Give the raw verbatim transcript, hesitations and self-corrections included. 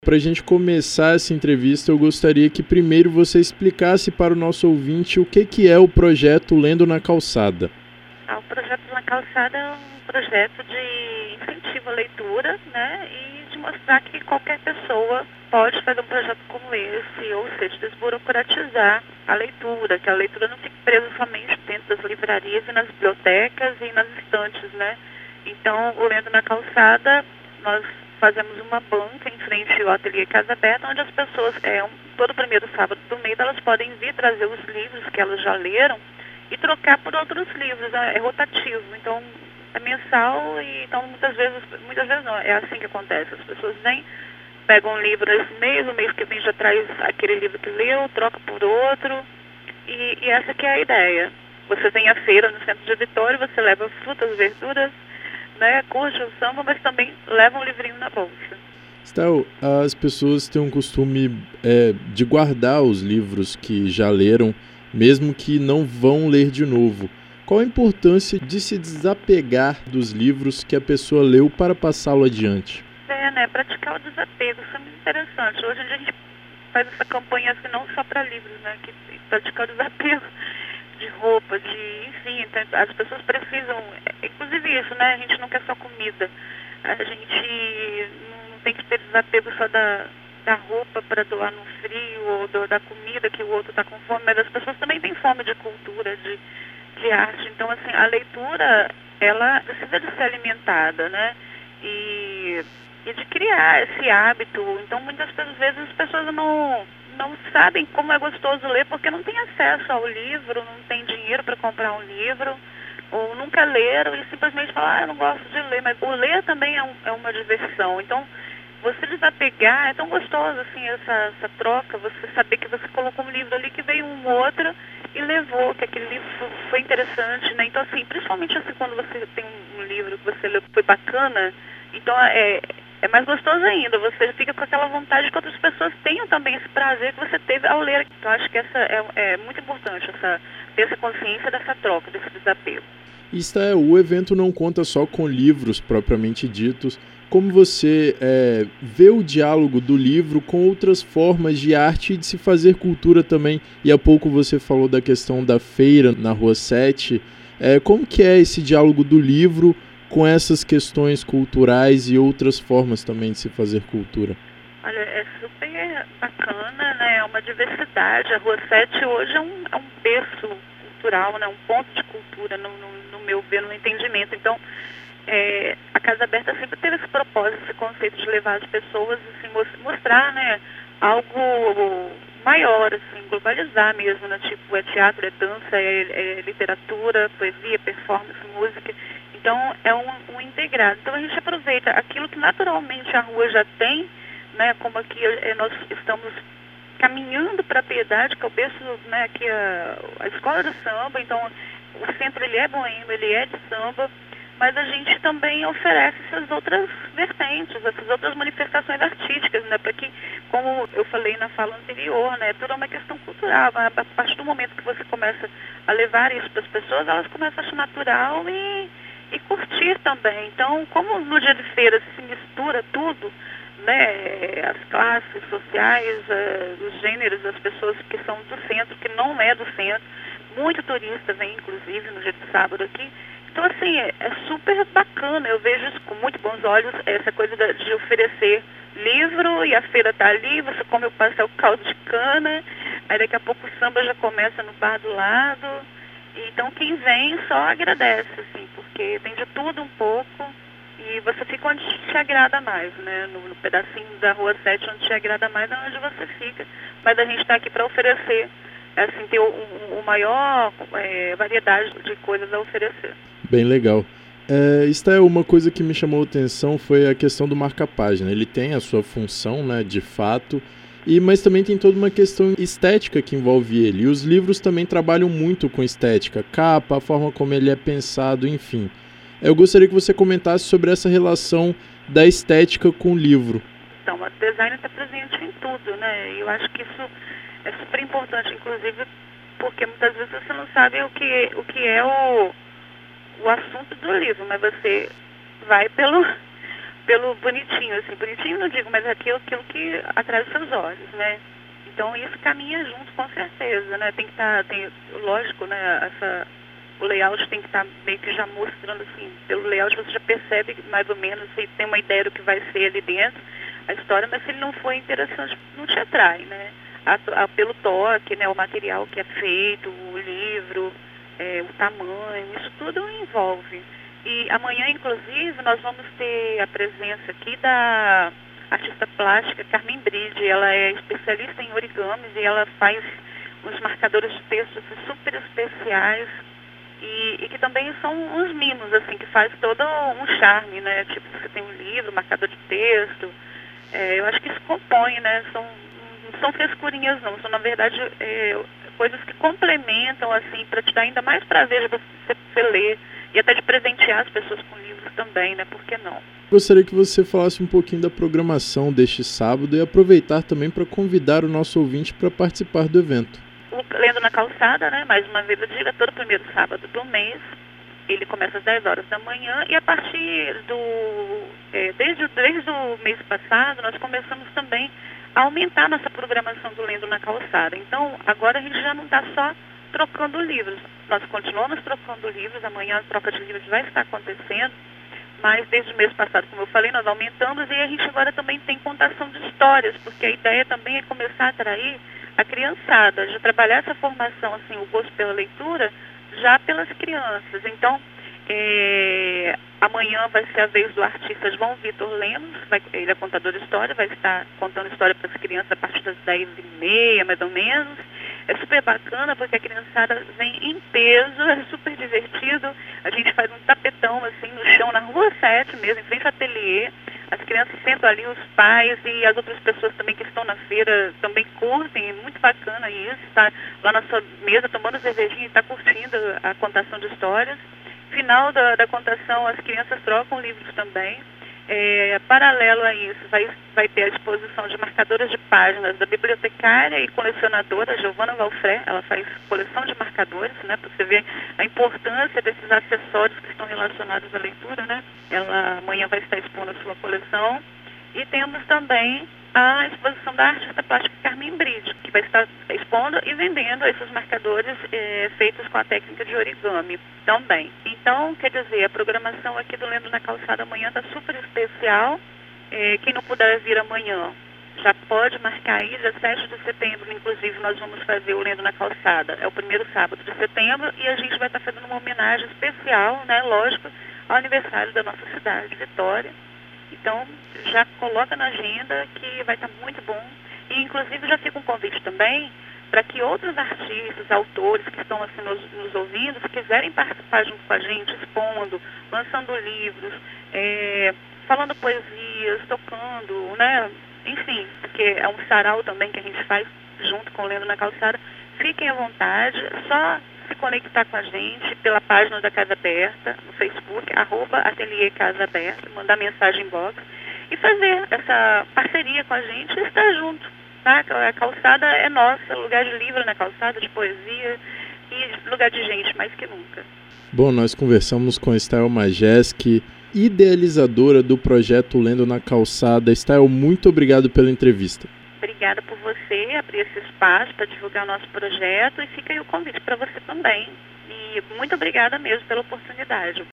Para a gente começar essa entrevista, eu gostaria que primeiro você explicasse para o nosso ouvinte o que, que é o projeto Lendo na Calçada. Ah, o projeto na Calçada é um projeto de incentivo à leitura, né, e de mostrar que qualquer pessoa pode fazer um projeto como esse, ou seja, desburocratizar a leitura, que a leitura não fique presa somente dentro das livrarias e nas bibliotecas e nas estantes, né. Então, o Lendo na Calçada, nós fazemos uma banca em frente ao Ateliê Casa Aberta, onde as pessoas, é, um, todo primeiro sábado do mês, elas podem vir trazer os livros que elas já leram e trocar por outros livros, é, é rotativo, então é mensal e então muitas vezes, muitas vezes não, é assim que acontece, as pessoas vêm, pegam um livro esse mês, o mês que vem já traz aquele livro que leu, troca por outro, e, e essa que é a ideia. Você tem a feira no centro de Vitória, você leva frutas, verduras, né, curte o samba, mas também leva um livrinho na bolsa. Estel, as pessoas têm um costume é, de guardar os livros que já leram, mesmo que não vão ler de novo. Qual a importância de se desapegar dos livros que a pessoa leu para passá-lo adiante? É, né, praticar o desapego, isso é muito interessante. Hoje em dia a gente faz essa campanha assim, não só para livros, né, que praticar o desapego de roupa, de, enfim, as pessoas precisam, inclusive isso, né, a gente não quer só comida, a gente não tem que ter desapego só da, da roupa para doar no frio, ou do, da comida que o outro está com fome, mas as pessoas também têm fome de cultura, de, de arte, então assim, a leitura, ela precisa de ser alimentada, né, e, e de criar esse hábito, então muitas vezes as pessoas não... não sabem como é gostoso ler porque não tem acesso ao livro, não tem dinheiro para comprar um livro, ou nunca leram e simplesmente falam, ah, eu não gosto de ler, mas o ler também é, um, é uma diversão. Então, você desapegar, é tão gostoso assim essa, essa troca, você saber que você colocou um livro ali que veio um outro e levou, que aquele livro foi interessante, né? Então, assim, principalmente assim, quando você tem um livro que você leu que foi bacana, então é... é mais gostoso ainda, você fica com aquela vontade que outras pessoas tenham também esse prazer que você teve ao ler. Então, acho que essa é, é muito importante, essa, ter essa consciência dessa troca, desse desapego. Está, o evento não conta só com livros propriamente ditos. Como você é, vê o diálogo do livro com outras formas de arte e de se fazer cultura também? E há pouco você falou da questão da feira na Rua sete. É, como que é esse diálogo do livro com essas questões culturais e outras formas também de se fazer cultura? Olha, é super bacana, né? É uma diversidade. A Rua sete hoje é um, é um berço cultural, né? Um ponto de cultura, no, no, no meu ver, no entendimento. Então, é, a Casa Aberta sempre teve esse propósito, esse conceito de levar as pessoas, assim, mostrar, né, algo maior, assim, globalizar mesmo, né? Tipo, é teatro, é dança, é, é literatura, poesia, performance, música. Então, é um, um integrado. Então, a gente aproveita aquilo que naturalmente a rua já tem, né, como aqui é, nós estamos caminhando para a Piedade, que é o berço, né, aqui a, a escola de samba, então o centro ele é boêmio, ele é de samba, mas a gente também oferece essas outras vertentes, essas outras manifestações artísticas, né, para que, como eu falei na fala anterior, né, tudo é uma questão cultural. A partir do momento que você começa a levar isso para as pessoas, elas começam a achar natural e, e curtir também. Então, como no dia de feira se mistura tudo, né, as classes sociais, uh, os gêneros, as pessoas que são do centro, que não é do centro, muito turista vem, inclusive, no dia de sábado aqui. Então, assim, é, é super bacana, eu vejo isso com muito bons olhos, essa coisa de, de oferecer livro e a feira tá ali, você come o pastel caldo de cana, aí daqui a pouco o samba já começa no bar do lado. Então, quem vem só agradece, assim, porque tem de tudo um pouco. E você fica onde te agrada mais, né? No, no pedacinho da Rua sete, onde te agrada mais é onde você fica. Mas a gente está aqui para oferecer, assim, ter o, o, o maior é, variedade de coisas a oferecer. Bem legal. É, esta é uma coisa que me chamou a atenção, foi a questão do marca-página. Ele tem a sua função, né, de fato, e, mas também tem toda uma questão estética que envolve ele. E os livros também trabalham muito com estética, capa, a forma como ele é pensado, enfim. Eu gostaria que você comentasse sobre essa relação da estética com o livro. Então, o design está presente em tudo, né? E eu acho que isso é super importante, inclusive, porque muitas vezes você não sabe o que, o que é o, o assunto do livro, mas você vai pelo, pelo bonitinho, assim, bonitinho não digo, mas aquilo, aquilo que atrai os seus olhos, né? Então isso caminha junto com certeza, né? Tem que estar, tem, lógico, né? Essa, o layout tem que estar meio que já mostrando, assim, pelo layout você já percebe mais ou menos, você tem uma ideia do que vai ser ali dentro, a história, mas se ele não for interessante, não te atrai, né? A, a, pelo toque, né? O material que é feito, o livro, é, o tamanho, isso tudo envolve. E amanhã, inclusive, nós vamos ter a presença aqui da artista plástica Carmen Bride. Ela é especialista em origamis e ela faz uns marcadores de textos super especiais e, e que também são uns mimos, assim, que faz todo um charme, né? Tipo, você tem um livro, marcador de texto. É, eu acho que isso compõe, né? São, não são frescurinhas, não. São, na verdade, é, coisas que complementam, assim, para te dar ainda mais prazer de você, você ler. E até de presentear as pessoas com livros também, né? Por que não? Gostaria que você falasse um pouquinho da programação deste sábado e aproveitar também para convidar o nosso ouvinte para participar do evento. O Lendo na Calçada, né? Mais uma vez eu digo, é todo primeiro sábado do mês. Ele começa às dez horas da manhã e a partir do... É, desde, desde o mês passado, nós começamos também a aumentar nossa programação do Lendo na Calçada. Então, agora a gente já não está só trocando livros. Nós continuamos trocando livros, amanhã a troca de livros vai estar acontecendo, mas desde o mês passado, como eu falei, nós aumentamos e a gente agora também tem contação de histórias, porque a ideia também é começar a atrair a criançada, de trabalhar essa formação, assim, o gosto pela leitura, já pelas crianças. Então, é, amanhã vai ser a vez do artista João Vitor Lemos, vai, ele é contador de história, vai estar contando história para as crianças a partir das dez e meia, mais ou menos. É super bacana porque a criançada vem em peso, é super divertido. A gente faz um tapetão assim no chão, na rua sete mesmo, em frente ao ateliê. As crianças sentam ali, os pais e as outras pessoas também que estão na feira também curtem, é muito bacana isso, está lá na sua mesa tomando cervejinha e está curtindo a contação de histórias. Final da, da contação, as crianças trocam livros também. É, paralelo a isso, vai, vai ter a exposição de marcadoras de páginas da bibliotecária e colecionadora Giovana Valfré. Ela faz coleção de marcadores, né, para você ver a importância desses acessórios que estão relacionados à leitura, né? Ela amanhã vai estar expondo a sua coleção. E temos também a exposição da artista plástica Carmen Bride, que vai estar expondo e vendendo esses marcadores eh, feitos com a técnica de origami também. Então, quer dizer, a programação aqui do Lendo na Calçada amanhã está super especial. Eh, quem não puder vir amanhã, já pode marcar aí, dia sete de setembro, inclusive, nós vamos fazer o Lendo na Calçada. É o primeiro sábado de setembro e a gente vai estar fazendo uma homenagem especial, né, lógico, ao aniversário da nossa cidade, Vitória. Então, já coloca na agenda que vai estar muito bom. E, inclusive, já fica um convite também para que outros artistas, autores que estão assim, nos, nos ouvindo, se quiserem participar junto com a gente, expondo, lançando livros, é, falando poesias, tocando, né? Enfim, porque é um sarau também que a gente faz junto com o Lendo na Calçada. Fiquem à vontade, só se conectar com a gente pela página da Casa Aberta, no Facebook, arroba Ateliê Casa Aberta, mandar mensagem inbox e fazer essa parceria com a gente e estar junto, tá? A calçada é nossa, lugar de livro na calçada, de poesia e lugar de gente, mais que nunca. Bom, nós conversamos com Estael Majeski, idealizadora do projeto Lendo na Calçada. Estael, muito obrigado pela entrevista. Obrigada por você abrir esse espaço para divulgar o nosso projeto e fica aí o convite para você também. E muito obrigada mesmo pela oportunidade.